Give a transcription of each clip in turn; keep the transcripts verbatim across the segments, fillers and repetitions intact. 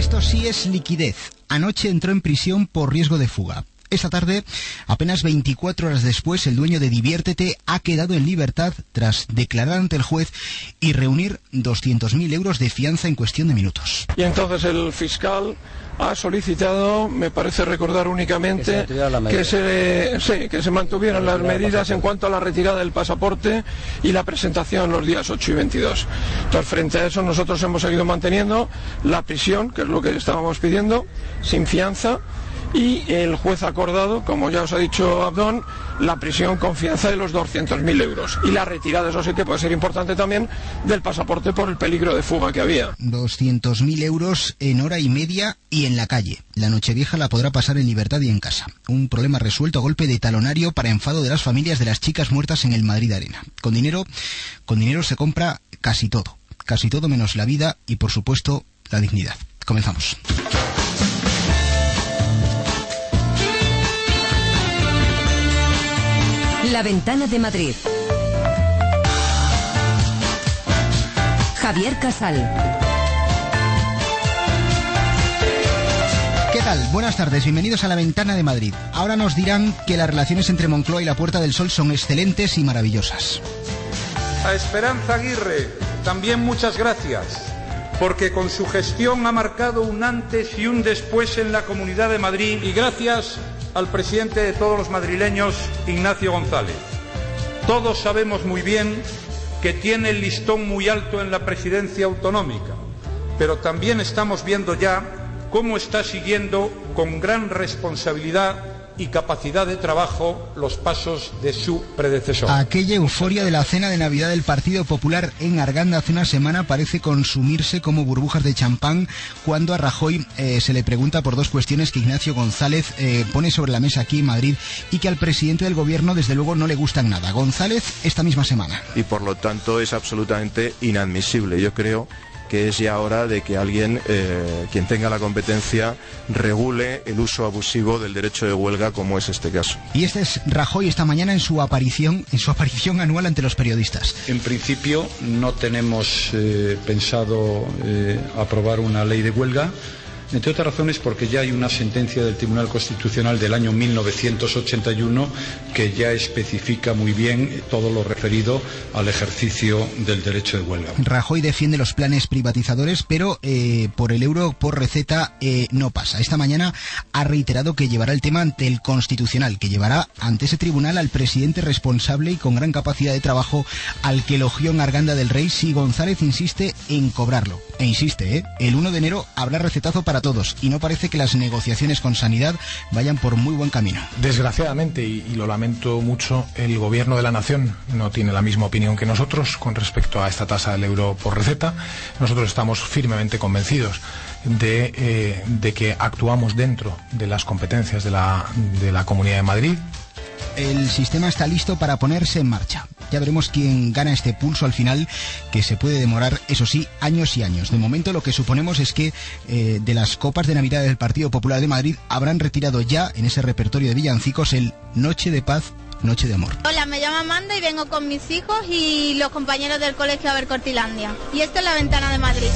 Esto sí es liquidez. Anoche entró en prisión por riesgo de fuga. Esta tarde, apenas veinticuatro horas después, el dueño de Diviértete ha quedado en libertad tras declarar ante el juez y reunir doscientos mil euros de fianza en cuestión de minutos. Y entonces el fiscal ha solicitado, me parece recordar únicamente, que se, sí, que se mantuvieran las medidas en cuanto a la retirada del pasaporte y la presentación los días ocho y veintidós. Entonces, frente a eso, nosotros hemos seguido manteniendo la prisión, que es lo que estábamos pidiendo, sin fianza, y el juez ha acordado, como ya os ha dicho Abdón, la prisión con fianza de los doscientos mil euros y la retirada, eso sí que puede ser importante también, del pasaporte por el peligro de fuga que había. doscientos mil euros en hora y media y en la calle. La Nochevieja la podrá pasar en libertad y en casa. Un problema resuelto a golpe de talonario para enfado de las familias de las chicas muertas en el Madrid Arena. Con dinero, con dinero se compra casi todo. Casi todo menos la vida y, por supuesto, la dignidad. Comenzamos. La Ventana de Madrid. Javier Casal. ¿Qué tal? Buenas tardes, bienvenidos a La Ventana de Madrid. Ahora nos dirán que las relaciones entre Moncloa y la Puerta del Sol son excelentes y maravillosas. A Esperanza Aguirre, también muchas gracias, porque con su gestión ha marcado un antes y un después en la Comunidad de Madrid, y gracias al presidente de todos los madrileños, Ignacio González. Todos sabemos muy bien que tiene el listón muy alto en la presidencia autonómica, pero también estamos viendo ya cómo está siguiendo con gran responsabilidad y capacidad de trabajo los pasos de su predecesor. Aquella euforia de la cena de Navidad del Partido Popular en Arganda hace una semana parece consumirse como burbujas de champán cuando a Rajoy eh, se le pregunta por dos cuestiones que Ignacio González eh, pone sobre la mesa aquí en Madrid y que al presidente del gobierno desde luego no le gustan nada. González esta misma semana. Y por lo tanto es absolutamente inadmisible. Yo creo que es ya hora de que alguien, eh, quien tenga la competencia, regule el uso abusivo del derecho de huelga, como es este caso. Y este es Rajoy esta mañana en su aparición, en su aparición anual ante los periodistas. En principio no tenemos eh, pensado eh, aprobar una ley de huelga, entre otras razones porque ya hay una sentencia del Tribunal Constitucional del año mil novecientos ochenta y uno que ya especifica muy bien todo lo referido al ejercicio del derecho de huelga. Rajoy defiende los planes privatizadores, pero eh, por el euro por receta eh, no pasa. Esta mañana ha reiterado que llevará el tema ante el Constitucional, que llevará ante ese tribunal al presidente responsable y con gran capacidad de trabajo al que elogió en Arganda del Rey si González insiste en cobrarlo. E insiste, ¿eh? El uno de enero habrá recetazo para todos y no parece que las negociaciones con Sanidad vayan por muy buen camino. Desgraciadamente, y, y lo lamento mucho, el gobierno de la nación no tiene la misma opinión que nosotros con respecto a esta tasa del euro por receta. Nosotros estamos firmemente convencidos de, eh, de que actuamos dentro de las competencias de la, de la Comunidad de Madrid. El sistema está listo para ponerse en marcha. Ya veremos quién gana este pulso al final, que se puede demorar, eso sí, años y años. De momento lo que suponemos es que eh, de las copas de Navidad del Partido Popular de Madrid habrán retirado ya en ese repertorio de villancicos el Noche de Paz, Noche de Amor. Hola, me llamo Amanda y vengo con mis hijos y los compañeros del colegio a ver Cortilandia. Y esta es La Ventana de Madrid.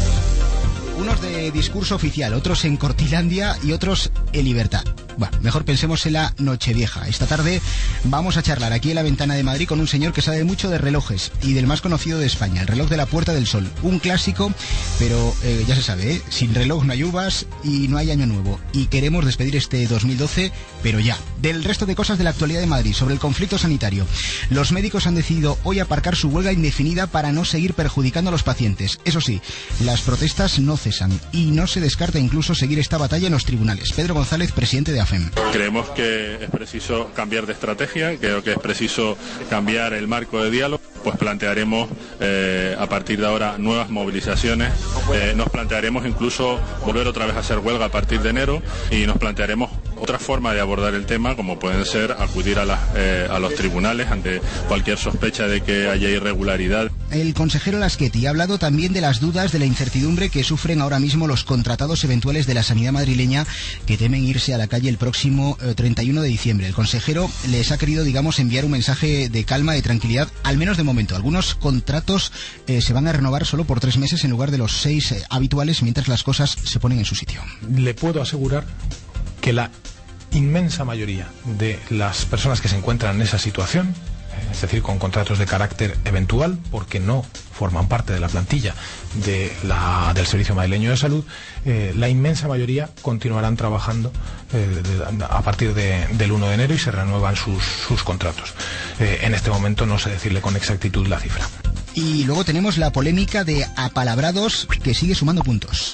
Unos de discurso oficial, otros en Cortilandia y otros en Libertad. Bueno, mejor pensemos en la Nochevieja. Esta tarde vamos a charlar aquí en La Ventana de Madrid con un señor que sabe mucho de relojes y del más conocido de España, el reloj de la Puerta del Sol. Un clásico, pero eh, ya se sabe, ¿eh? Sin reloj no hay uvas y no hay año nuevo. Y queremos despedir este dos mil doce, pero ya. Del resto de cosas de la actualidad de Madrid, sobre el conflicto sanitario. Los médicos han decidido hoy aparcar su huelga indefinida para no seguir perjudicando a los pacientes. Eso sí, las protestas no cesan y no se descarta incluso seguir esta batalla en los tribunales. Pedro González, presidente de A F E M. Creemos que es preciso cambiar de estrategia, creo que es preciso cambiar el marco de diálogo, pues plantearemos eh, a partir de ahora nuevas movilizaciones, eh, nos plantearemos incluso volver otra vez a hacer huelga a partir de enero y nos plantearemos otra forma de abordar el tema, como pueden ser acudir a, las, eh, a los tribunales ante cualquier sospecha de que haya irregularidad. El consejero Laschetti ha hablado también de las dudas, de la incertidumbre que sufren ahora mismo los contratados eventuales de la sanidad madrileña que temen irse a la calle el próximo eh, treinta y uno de diciembre. El consejero les ha querido, digamos, enviar un mensaje de calma, de tranquilidad, al menos de momento. Algunos contratos eh, se van a renovar solo por tres meses en lugar de los seis eh, habituales, mientras las cosas se ponen en su sitio. Le puedo asegurar que la inmensa mayoría de las personas que se encuentran en esa situación, es decir, con contratos de carácter eventual, porque no forman parte de la plantilla de la, del Servicio Madrileño de Salud, eh, la inmensa mayoría continuarán trabajando eh, de, a partir de, del uno de enero y se renuevan sus, sus contratos. Eh, en este momento no sé decirle con exactitud la cifra. Y luego tenemos la polémica de apalabrados que sigue sumando puntos.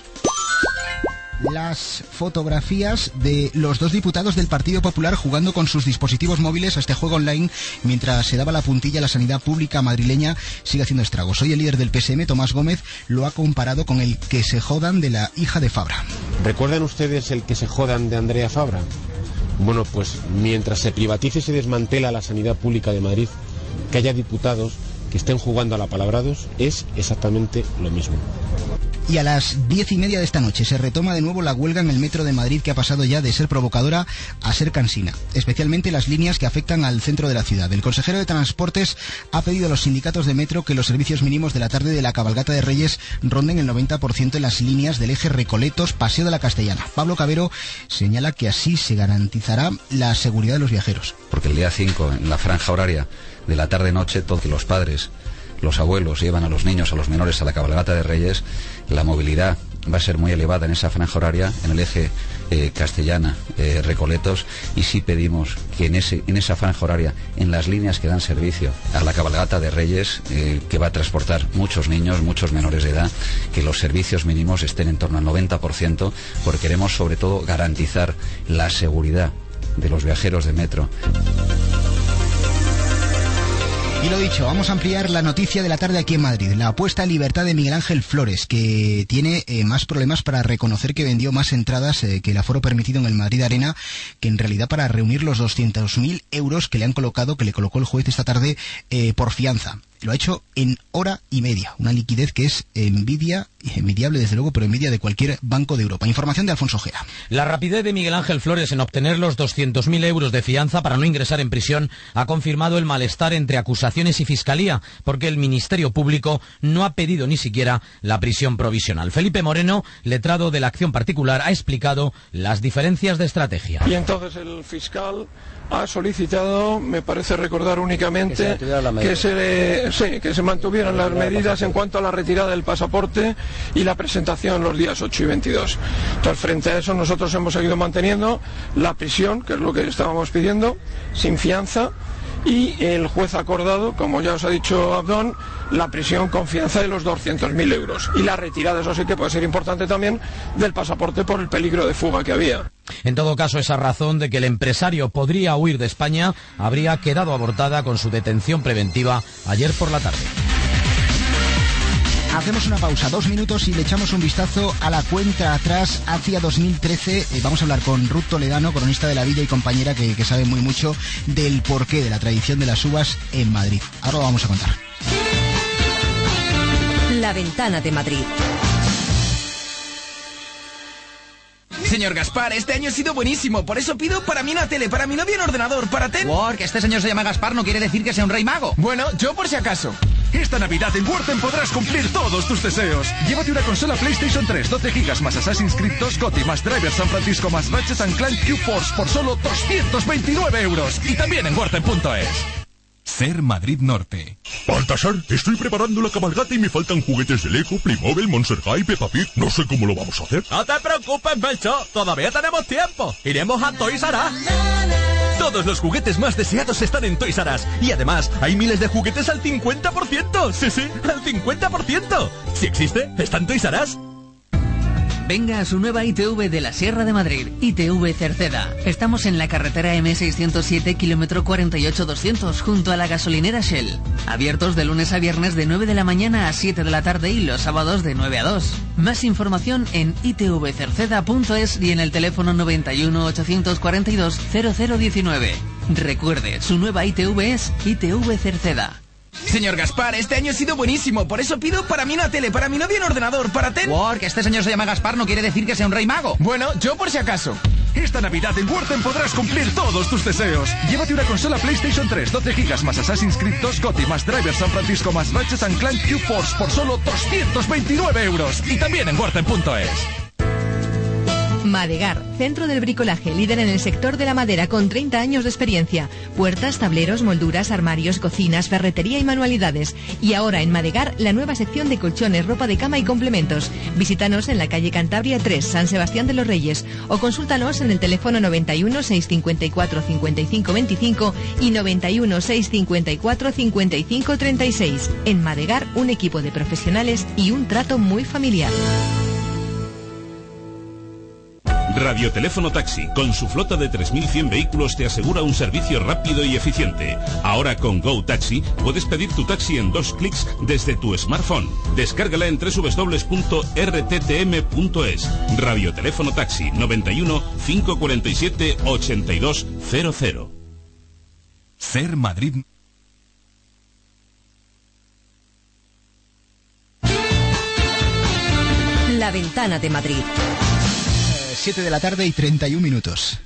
Las fotografías de los dos diputados del Partido Popular jugando con sus dispositivos móviles a este juego online mientras se daba la puntilla a la sanidad pública madrileña sigue haciendo estragos. Hoy el líder del P S M, Tomás Gómez, lo ha comparado con el que se jodan de la hija de Fabra. ¿Recuerdan ustedes el que se jodan de Andrea Fabra? Bueno, pues mientras se privatiza y se desmantela la sanidad pública de Madrid, que haya diputados que estén jugando a la palabrados es exactamente lo mismo. Y a las diez y media de esta noche se retoma de nuevo la huelga en el metro de Madrid, que ha pasado ya de ser provocadora a ser cansina, especialmente las líneas que afectan al centro de la ciudad. El consejero de Transportes ha pedido a los sindicatos de metro que los servicios mínimos de la tarde de la cabalgata de Reyes ronden el noventa por ciento en las líneas del eje Recoletos, Paseo de la Castellana. Pablo Cabero señala que así se garantizará la seguridad de los viajeros. Porque el día cinco, en la franja horaria de la tarde-noche, todo que los padres, los abuelos llevan a los niños, a los menores a la cabalgata de Reyes, la movilidad va a ser muy elevada en esa franja horaria, en el eje eh, Castellana, eh, Recoletos, y sí pedimos que en, ese, en esa franja horaria, en las líneas que dan servicio a la cabalgata de Reyes, eh, que va a transportar muchos niños, muchos menores de edad, que los servicios mínimos estén en torno al noventa por ciento, porque queremos sobre todo garantizar la seguridad de los viajeros de metro. Y lo dicho, vamos a ampliar la noticia de la tarde aquí en Madrid. La apuesta en libertad de Miguel Ángel Flores, que tiene eh, más problemas para reconocer que vendió más entradas eh, que el aforo permitido en el Madrid Arena, que en realidad para reunir los doscientos mil euros que le han colocado, que le colocó el juez esta tarde eh, por fianza. Lo ha hecho en hora y media, una liquidez que es envidia, envidiable desde luego, pero envidia de cualquier banco de Europa. Información de Alfonso Ojeda. La rapidez de Miguel Ángel Flores en obtener los doscientos mil euros de fianza para no ingresar en prisión ha confirmado el malestar entre acusaciones y fiscalía, porque el Ministerio Público no ha pedido ni siquiera la prisión provisional. Felipe Moreno, letrado de la acción particular, ha explicado las diferencias de estrategia. Y entonces el fiscal ha solicitado, me parece recordar únicamente, que se, que se, sí, que se mantuvieran las medidas en cuanto a la retirada del pasaporte y la presentación los días ocho y veintidós. Entonces, frente a eso, nosotros hemos seguido manteniendo la prisión, que es lo que estábamos pidiendo, sin fianza, y el juez ha acordado, como ya os ha dicho Abdón, la prisión con fianza de los doscientos mil euros y la retirada, eso sí que puede ser importante también, del pasaporte por el peligro de fuga que había. En todo caso, esa razón de que el empresario podría huir de España habría quedado abortada con su detención preventiva ayer por la tarde. Hacemos una pausa, dos minutos, y le echamos un vistazo a la cuenta atrás hacia dos mil trece. Eh, vamos a hablar con Ruth Toledano, cronista de La Vida y compañera que, que sabe muy mucho del porqué de la tradición de las uvas en Madrid. Ahora lo vamos a contar. La Ventana de Madrid. Señor Gaspar, este año ha sido buenísimo, por eso pido para mí una tele, para mi novia un ordenador, para ten... Wow, que este señor se llama Gaspar no quiere decir que sea un rey mago. Bueno, yo por si acaso. Esta Navidad en Worten podrás cumplir todos tus deseos. Llévate una consola PlayStation tres, doce gigas, más Assassin's Creed dos, G O T Y, más Driver San Francisco, más Ratchet and Clank Q-Force por solo doscientos veintinueve euros. Y también en Worten punto es. Ser Madrid Norte. Baltasar, estoy preparando la cabalgata y me faltan juguetes de Lego, Playmobil, Monster High, Peppa Pig. No sé cómo lo vamos a hacer. No te preocupes, Melchor. Todavía tenemos tiempo. Iremos a Toys R Us. Todos los juguetes más deseados están en Toys R Us. Y además, hay miles de juguetes al cincuenta por ciento. Sí, sí, al cincuenta por ciento. Si existe, está en Toys R Us. Venga a su nueva I T V de la Sierra de Madrid, I T V Cerceda. Estamos en la carretera eme seiscientos siete, kilómetro cuarenta y ocho doscientos, junto a la gasolinera Shell. Abiertos de lunes a viernes de nueve de la mañana a siete de la tarde y los sábados de nueve a dos. Más información en i t v cerceda punto es y en el teléfono noventa y uno, ochocientos cuarenta y dos, cero cero diecinueve. Recuerde, su nueva I T V es I T V Cerceda. Señor Gaspar, este año ha sido buenísimo, por eso pido para mí una tele, para mi novia un ordenador, para ten... War, que este señor se llama Gaspar no quiere decir que sea un rey mago. Bueno, yo por si acaso. Esta Navidad en Worten podrás cumplir todos tus deseos. Llévate una consola PlayStation tres, doce gigas más Assassin's Creed dos, Gotti más Driver San Francisco más Ratchet and Clank Q-Force por solo doscientos veintinueve euros. Y también en Worten punto es. Madegar, centro del bricolaje, líder en el sector de la madera con treinta años de experiencia. Puertas, tableros, molduras, armarios, cocinas, ferretería y manualidades. Y ahora en Madegar, la nueva sección de colchones, ropa de cama y complementos. Visítanos en la calle Cantabria tres, San Sebastián de los Reyes, o consúltanos en el teléfono noventa y uno, seiscientos cincuenta y cuatro, cincuenta y cinco veinticinco y noventa y uno, seiscientos cincuenta y cuatro, cincuenta y cinco treinta y seis. En Madegar, un equipo de profesionales y un trato muy familiar. Radioteléfono Taxi, con su flota de tres mil cien vehículos, te asegura un servicio rápido y eficiente. Ahora con Go Taxi puedes pedir tu taxi en dos clics desde tu smartphone. Descárgala en doble u doble u doble u punto r t t m punto es. Radioteléfono Taxi noventa y uno, cinco cuarenta y siete, ochenta y dos cero cero. Ser Madrid. La Ventana de Madrid. siete de la tarde y treinta y un minutos.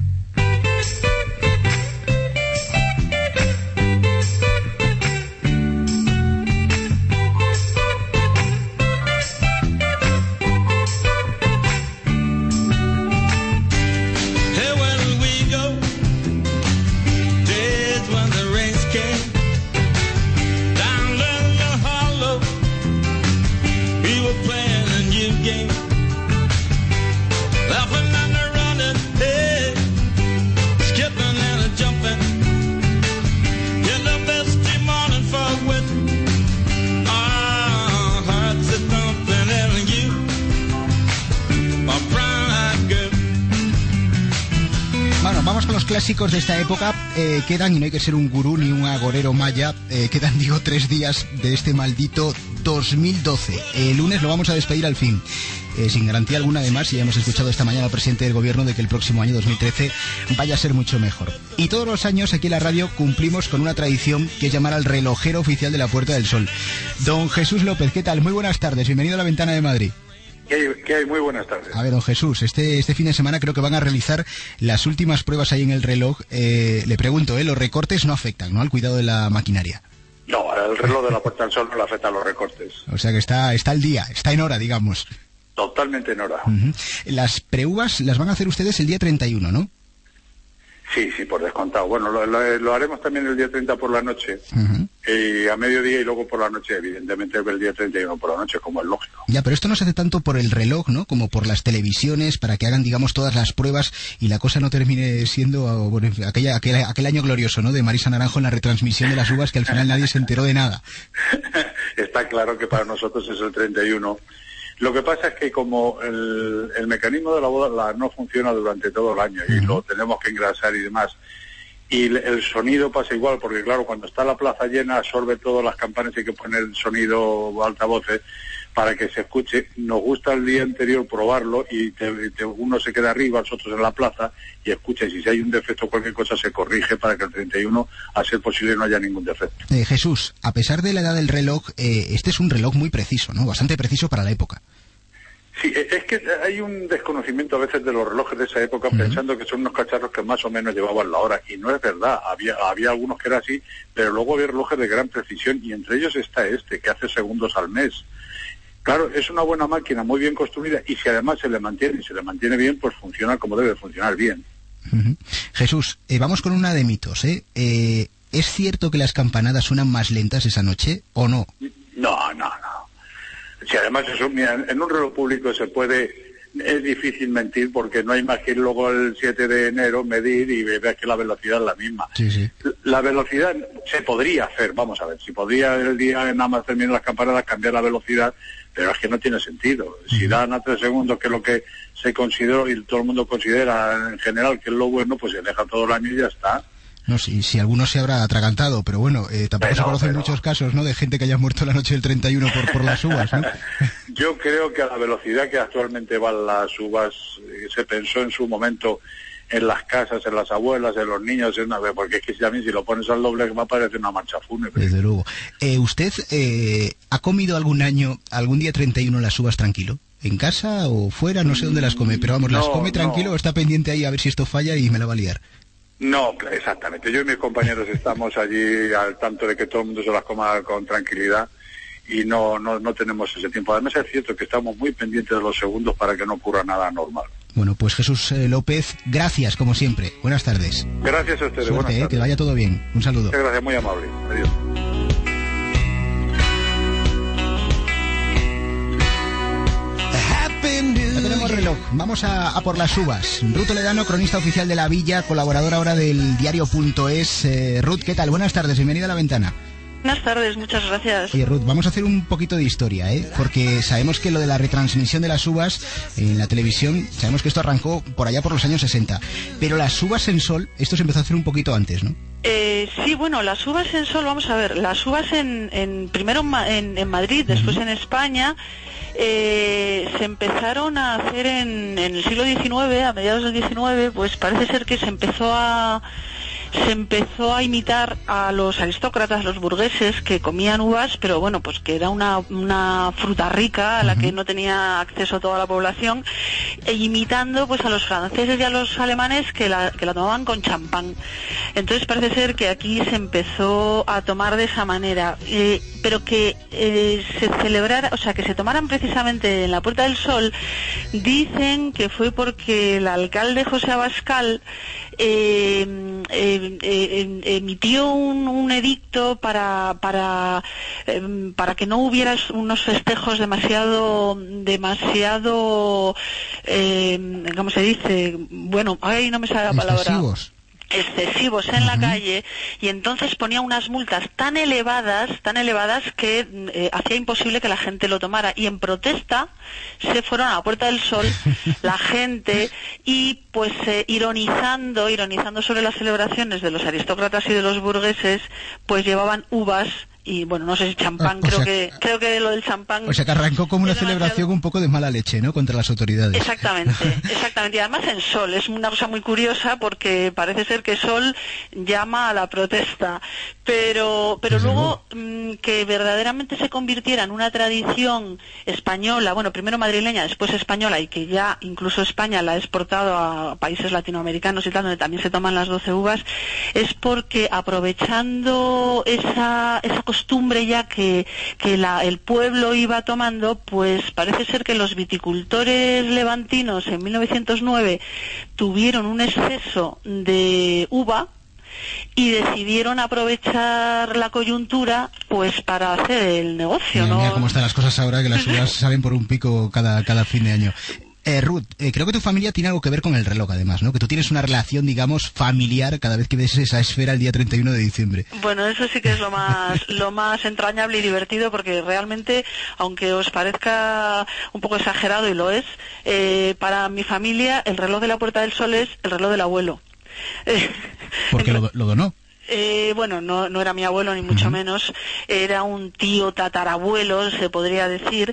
Vamos con los clásicos de esta época. Eh, quedan, y no hay que ser un gurú ni un agorero maya, eh, quedan, digo, tres días de este maldito dos mil doce. El lunes lo vamos a despedir al fin. Eh, sin garantía alguna, además, y ya hemos escuchado esta mañana al presidente del gobierno de que el próximo año dos mil trece vaya a ser mucho mejor. Y todos los años aquí en la radio cumplimos con una tradición que es llamar al relojero oficial de la Puerta del Sol. Don Jesús López, ¿qué tal? Muy buenas tardes, bienvenido a La Ventana de Madrid. ¿Qué hay? ¿Qué hay? Muy buenas tardes. A ver, don Jesús, este, este fin de semana creo que van a realizar las últimas pruebas ahí en el reloj. Eh, le pregunto, ¿eh? Los recortes no afectan, ¿no?, al cuidado de la maquinaria. No, el reloj de la Puerta del Sol no le afecta a los recortes. O sea que está, está al día, está en hora, digamos. Totalmente en hora. Uh-huh. Las pre-uvas las van a hacer ustedes el día treinta y uno, ¿no? Sí, sí, por descontado. Bueno, lo, lo, lo haremos también el día treinta por la noche, uh-huh. y a mediodía y luego por la noche, evidentemente el día treinta y uno por la noche, como es lógico. Ya, pero esto no se hace tanto por el reloj, ¿no?, como por las televisiones, para que hagan, digamos, todas las pruebas y la cosa no termine siendo, bueno, en fin, aquella, aquel, aquel año glorioso, ¿no?, de Marisa Naranjo en la retransmisión de las uvas, que al final nadie se enteró de nada. Está claro que para nosotros es el treinta y uno. Lo que pasa es que como el, el mecanismo de la boda la, no funciona durante todo el año, uh-huh. y lo tenemos que engrasar y demás, y el, el sonido pasa igual, porque claro, cuando está la plaza llena absorbe todas las campanas y hay que poner el sonido altavoces para que se escuche. Nos gusta el día anterior probarlo y te, te, uno se queda arriba, nosotros en la plaza, y escucha, y si hay un defecto o cualquier cosa se corrige para que el treinta y uno, a ser posible, no haya ningún defecto. Eh, Jesús, a pesar de la edad del reloj, eh, este es un reloj muy preciso, ¿no?, bastante preciso para la época. Sí, es que hay un desconocimiento a veces de los relojes de esa época, uh-huh. pensando que son unos cacharros que más o menos llevaban la hora, y no es verdad. Había había algunos que era así, pero luego había relojes de gran precisión, y entre ellos está este, que hace segundos al mes. Claro, es una buena máquina, muy bien construida, y si además se le mantiene, y se le mantiene bien, pues funciona como debe funcionar bien. Uh-huh. Jesús, eh, vamos con una de mitos, ¿eh? ¿eh? ¿Es cierto que las campanadas suenan más lentas esa noche, o no? No, no, no. Si además eso, mira, en un reloj público se puede es difícil mentir porque no hay más que ir luego el siete de enero, medir y ver que la velocidad es la misma. Sí, sí. La velocidad se podría hacer, vamos a ver, si podría el día nada más terminar las campanadas cambiar la velocidad, pero es que no tiene sentido. Si dan a tres segundos, que es lo que se consideró y todo el mundo considera en general que es lo bueno, pues se deja todo el año y ya está. No, si, si alguno se habrá atragantado, pero bueno, eh, tampoco pero, se conocen pero... muchos casos, ¿no?, de gente que haya muerto la noche del treinta y uno por, por las uvas, ¿no? Yo creo que a la velocidad que actualmente van las uvas, eh, se pensó en su momento en las casas, en las abuelas, en los niños, en una vez, porque es que si a mí si lo pones al doble va a parecer una marcha fúnebre. Desde luego. Eh, ¿Usted eh, ha comido algún año, algún día treinta y uno las uvas tranquilo? ¿En casa o fuera? No sé dónde las come, pero vamos, no, ¿las come tranquilo no. o está pendiente ahí a ver si esto falla y me la va a liar? No, exactamente. Yo y mis compañeros estamos allí al tanto de que todo el mundo se las coma con tranquilidad y no, no, no tenemos ese tiempo. Además es cierto que estamos muy pendientes de los segundos para que no ocurra nada anormal. Bueno, pues Jesús eh, López, gracias como siempre. Buenas tardes. Gracias a ustedes. Suerte, buenas eh, tardes. que vaya todo bien. Un saludo. Muchas gracias, muy amable. Adiós. Ya tenemos reloj, vamos a, a por las uvas. Ruth Toledano, cronista oficial de La Villa, colaboradora ahora del diario punto es. Eh, Ruth, ¿qué tal? Buenas tardes, bienvenida a La Ventana. Buenas tardes, muchas gracias. Oye, Ruth, vamos a hacer un poquito de historia, ¿eh? Porque sabemos que lo de la retransmisión de las uvas en la televisión, sabemos que esto arrancó por allá por los años sesenta. Pero las uvas en sol, esto se empezó a hacer un poquito antes, ¿no? Eh, sí, bueno, las uvas en sol, vamos a ver, las uvas en, en primero en, en Madrid, después uh-huh. en España, eh, se empezaron a hacer en, en el siglo diecinueve, a mediados del diecinueve, pues parece ser que se empezó a... se empezó a imitar a los aristócratas, los burgueses que comían uvas, pero bueno, pues que era una, una fruta rica a la que no tenía acceso toda la población, e imitando pues a los franceses y a los alemanes que la, que la tomaban con champán. Entonces parece ser que aquí se empezó a tomar de esa manera, eh, pero que eh, se celebrara, o sea, que se tomaran precisamente en la Puerta del Sol, dicen que fue porque el alcalde José Abascal Eh, eh, eh, emitió un, un edicto para para eh, para que no hubiera unos festejos demasiado demasiado eh, ¿cómo se dice? Bueno, ahí no me sale la palabra. Excesivos. excesivos en uh-huh. la calle, y entonces ponía unas multas tan elevadas, tan elevadas que eh, hacía imposible que la gente lo tomara, y en protesta se fueron a la Puerta del Sol la gente, y pues eh, ironizando, ironizando sobre las celebraciones de los aristócratas y de los burgueses, pues llevaban uvas y bueno, no sé si champán, o creo sea, que creo que lo del champán... O sea, que arrancó como una celebración demasiado... un poco de mala leche, ¿no?, contra las autoridades. Exactamente, exactamente, y además en Sol, es una cosa muy curiosa porque parece ser que Sol llama a la protesta, pero pero Desde luego mmm, que verdaderamente se convirtiera en una tradición española, bueno, primero madrileña, después española, y que ya incluso España la ha exportado a países latinoamericanos y tal, donde también se toman las doce uvas, es porque aprovechando esa, esa costumbre ya que, que la, el pueblo iba tomando, pues parece ser que los viticultores levantinos en mil novecientos nueve tuvieron un exceso de uva y decidieron aprovechar la coyuntura pues para hacer el negocio. Mira, ¿no? Mira cómo están las cosas ahora, que las uvas salen por un pico cada, cada fin de año. Eh, Ruth, eh, creo que tu familia tiene algo que ver con el reloj, además, ¿no? Que tú tienes una relación, digamos, familiar cada vez que ves esa esfera el día treinta y uno de diciembre. Bueno, eso sí que es lo más lo más entrañable y divertido, porque realmente, aunque os parezca un poco exagerado, y lo es, eh, para mi familia el reloj de la Puerta del Sol es el reloj del abuelo. ¿Porque lo, lo donó? Eh, bueno, no, no era mi abuelo ni mucho uh-huh. menos, era un tío tatarabuelo, se podría decir,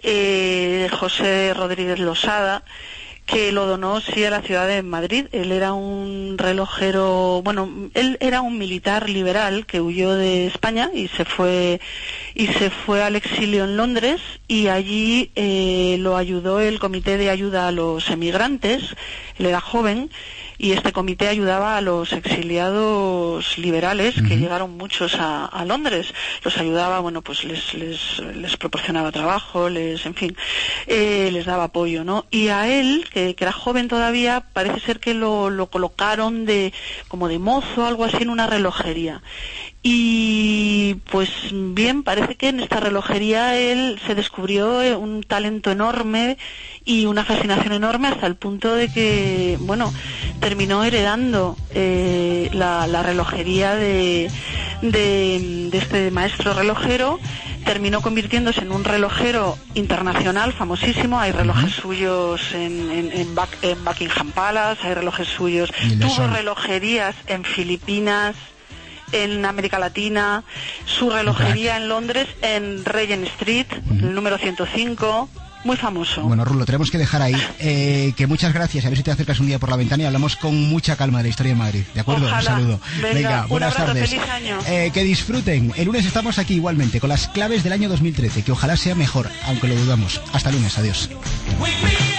eh, José Rodríguez Losada, que lo donó sí a la ciudad de Madrid. Él era un relojero, bueno, él era un militar liberal que huyó de España y se fue y se fue al exilio en Londres, y allí eh, lo ayudó el Comité de Ayuda a los Emigrantes. Él era joven y este comité ayudaba a los exiliados liberales, uh-huh. que llegaron muchos a, a Londres, los ayudaba, bueno, pues les les, les proporcionaba trabajo, les, en fin, eh, les daba apoyo, ¿no? Y a él, que, que era joven todavía, parece ser que lo, lo colocaron de como de mozo, algo así, en una relojería. Y pues bien, parece que en esta relojería él se descubrió un talento enorme y una fascinación enorme, hasta el punto de que, bueno, terminó heredando eh, la, la relojería de, de, de este maestro relojero. Terminó convirtiéndose en un relojero internacional famosísimo. Hay relojes uh-huh. suyos en, en, en, Buck, en Buckingham Palace, hay relojes suyos. Tuvo relojerías en Filipinas, en América Latina, su relojería en Londres, en Regent Street, uh-huh. el número ciento cinco, muy famoso. Bueno, Rulo, tenemos que dejar ahí. Eh, que muchas gracias, a ver si te acercas un día por la ventana y hablamos con mucha calma de la historia de Madrid, ¿de acuerdo? Ojalá. Un saludo. Venga, Venga, buenas un abrazo, tardes. feliz año. Eh, que disfruten. El lunes estamos aquí igualmente, con las claves del año dos mil trece, que ojalá sea mejor, aunque lo dudamos. Hasta lunes, adiós.